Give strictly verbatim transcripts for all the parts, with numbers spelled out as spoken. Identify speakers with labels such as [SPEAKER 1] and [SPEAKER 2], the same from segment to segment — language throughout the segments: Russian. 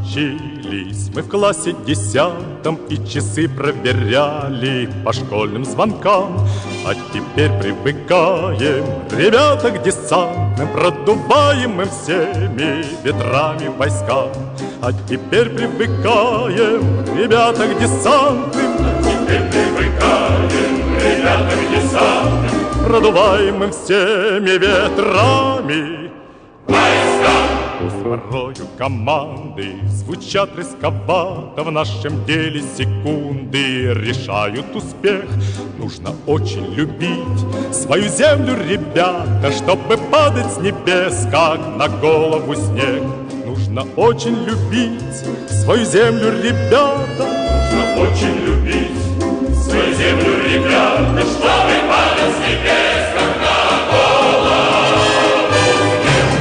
[SPEAKER 1] Учились мы в классе десятом и часы проверяли по школьным звонкам. А теперь привыкаем, ребята, к десантным, продуваемым всеми ветрами войскам. А теперь привыкаем, ребята, к десантным.
[SPEAKER 2] А теперь привыкаем, ребята, к десантным,
[SPEAKER 1] продуваемым всеми ветрами
[SPEAKER 2] войскам.
[SPEAKER 1] Пусть порою команды звучат рисковато, в нашем деле секунды решают успех. Нужно очень любить свою землю, ребята, чтобы падать с небес, как на голову снег. Нужно очень любить свою землю, ребята.
[SPEAKER 2] Нужно очень любить свою землю, ребята, чтобы падать с небес, как на голову снег.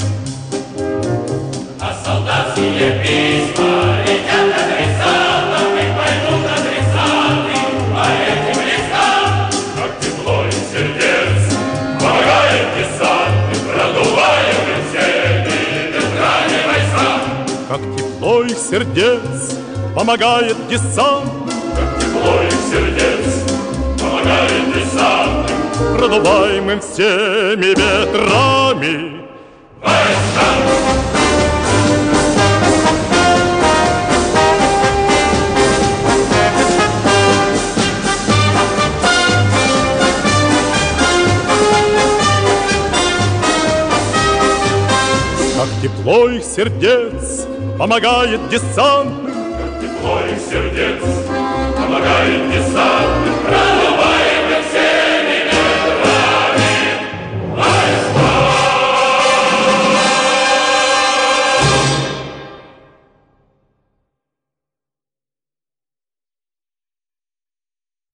[SPEAKER 2] А солдатские письма летят адресатам и пойдут адресаты по этим листам. Как тепло из сердец помогает десант, продуваемым всеми ветрами войска.
[SPEAKER 1] Как тепло их сердец помогает десант,
[SPEAKER 2] как тепло их сердец помогает десант,
[SPEAKER 1] продуваемым всеми ветрами
[SPEAKER 2] войскам.
[SPEAKER 1] Как тепло их сердец помогает десантным,
[SPEAKER 2] как тепло их сердец помогает десант,